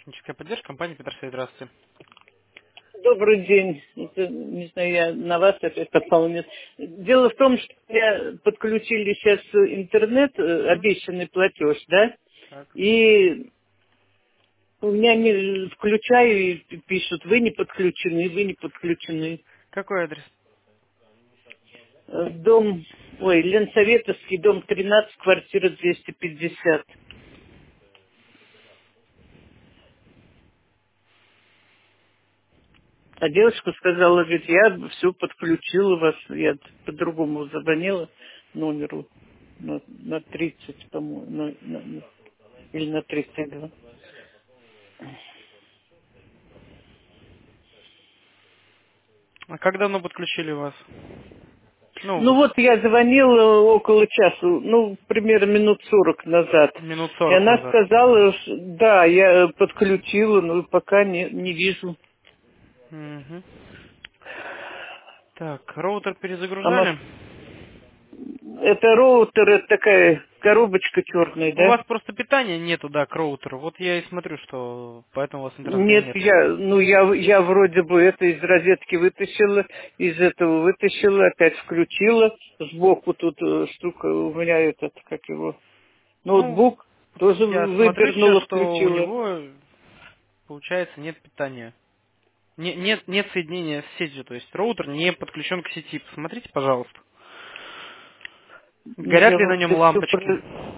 Техническая поддержка, компания Петерсей, здравствуйте. Добрый день. Это, не знаю, я на вас опять попал, нет. Дело в том, что я подключили сейчас интернет, Мгм. обещанный платеж, да, Так. и у меня не включаю и пишут, вы не подключены, вы не подключены. Какой адрес? Дом, Ленсоветовский, дом 13, квартира 250. А девушка сказала, говорит, я все подключила вас, я по-другому звонила номеру на 30, по-моему, или на 32. А как давно подключили вас? Ну Ну, вот я звонила около часа, ну, примерно минут 40 назад. минут И 40 она назад. сказала, да, я подключила, но пока не вижу. Мгм. Так, роутер А перезагружали? это роутер, это такая коробочка черная, У да? вас просто питания нету, да, к роутеру. Вот я и смотрю, что поэтому у вас интернета Нет, нету. я вроде бы это из розетки вытащила, из этого вытащила, опять включила. Сбоку тут штука, у меня этот, как его, Ну, ноутбук, тоже я смотрю сейчас, выдернула, что у включила. него, получается, нет питания. Нет соединения с сетью, то есть роутер не подключен к сети. Посмотрите, пожалуйста. Ну, Горят я ли на нем вроде все лампочки?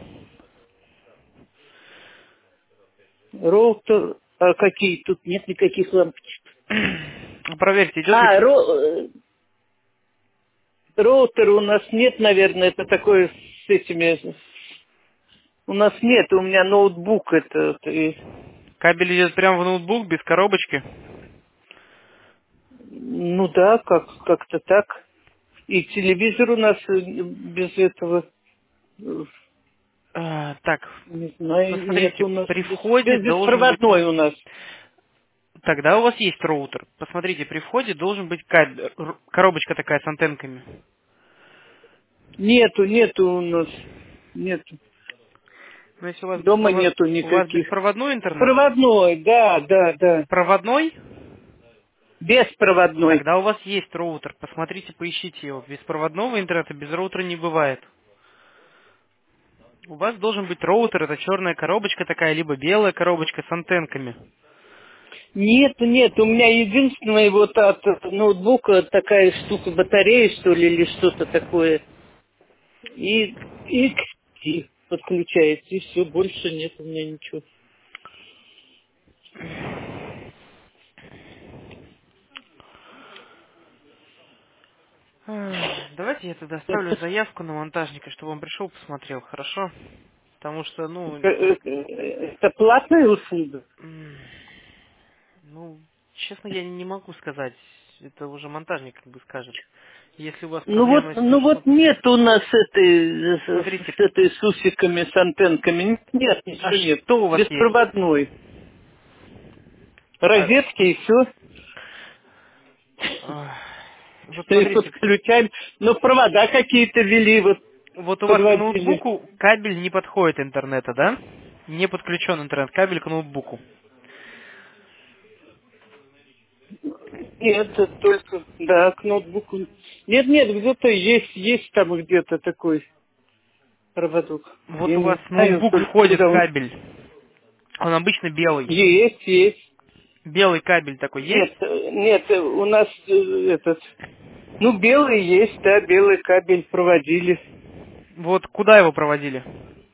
роутер, а какие? Тут нет никаких лампочек. Проверьте, идет ли... А, роутера у нас нет, наверное, это такое с этими... У нас нет, у меня ноутбук это Кабель идет прямо в ноутбук, без коробочки. ну да, как-то так. И телевизор у нас без этого, Так, не знаю, нет посмотрите, у нас, при входе должен быть... беспроводной у нас. Тогда у вас есть роутер. Посмотрите, при входе должен быть кабель, коробочка такая с антенками. Нету у нас, нету. Но если у вас, Дома нету у вас никаких. беспроводной интернет, Проводной, да. проводной, Беспроводной. тогда у вас есть роутер. Посмотрите, поищите его. Беспроводного интернета без роутера не бывает. У вас должен быть роутер, это черная коробочка такая, либо белая коробочка с антенками. Нет, у меня единственное вот от ноутбука такая штука, батарея, что ли, или что-то такое. И подключается, и все, больше нет у меня ничего. Давайте я тогда оставлю Это, заявку на монтажника, чтобы он пришел, посмотрел, хорошо? Потому что, это платная услуга? м, ну, честно, я не могу сказать. Это уже монтажник как бы скажет. Если у вас проблемы с тем, Ну что... вот нет у нас этой, Смотрите, с этой с усиками, с антенками. Нет, а ничего нет. что у вас есть? Беспроводной. А, Розетки и все. а, вот И смотрите, подключаем. Но провода какие-то вели, вот вот у вас к подводили. ноутбуку кабель не подходит интернета, да? Не подключен интернет-кабель к ноутбуку. Нет, это только, да, к ноутбуку. Нет, где-то есть там где-то такой проводок. Вот Я у вас не в знаю, ноутбук только входит куда он. кабель. Он обычно белый. Есть. Белый кабель такой есть? Нет, у нас этот, ну, белый есть, да, белый кабель проводили. Вот куда его проводили?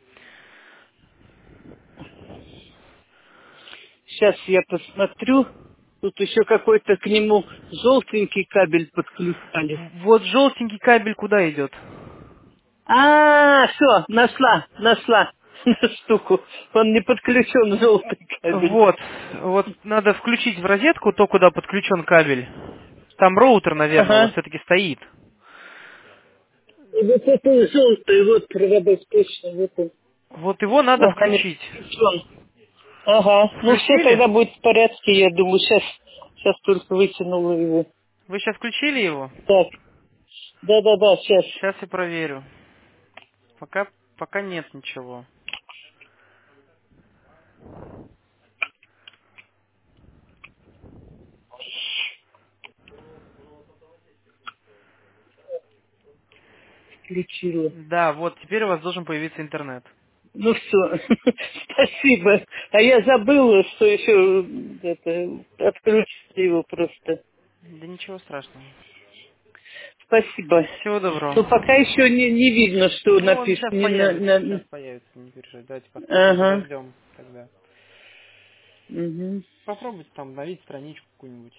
Сейчас я посмотрю. Тут еще какой-то к нему желтенький кабель подключали. Вот желтенький кабель куда идет? А, все, нашла штуку. Он не подключен, желтый кабель. Вот надо включить в розетку то, куда подключен кабель. Там роутер, наверное, у вас Ага. все-таки стоит. И вот это желтый, вот проводок точно, вот он. Вот его надо Ага, не включить. подключен. Ага. Ну все, Включили? тогда будет в порядке, я думаю. Сейчас только вытянула его. Вы сейчас включили его? Так, да, сейчас. Сейчас я проверю. Пока нет ничего. подключила. Да, вот, теперь у вас должен появиться интернет. Ну все, спасибо. А я забыла, что еще это, отключить его просто. Да ничего страшного. Спасибо. Всего доброго. Но пока еще не видно, что Ну, он написано. сейчас Не появится, сейчас на- появится, не переживайте. Давайте Ага. подождем тогда. Мгм. Попробуйте там обновить страничку какую-нибудь.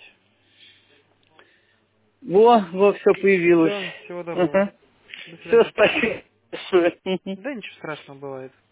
Во, все появилось. Все, всего доброго. Ага. До Все, свидания. спасибо большое. Мгм. Да ничего страшного бывает.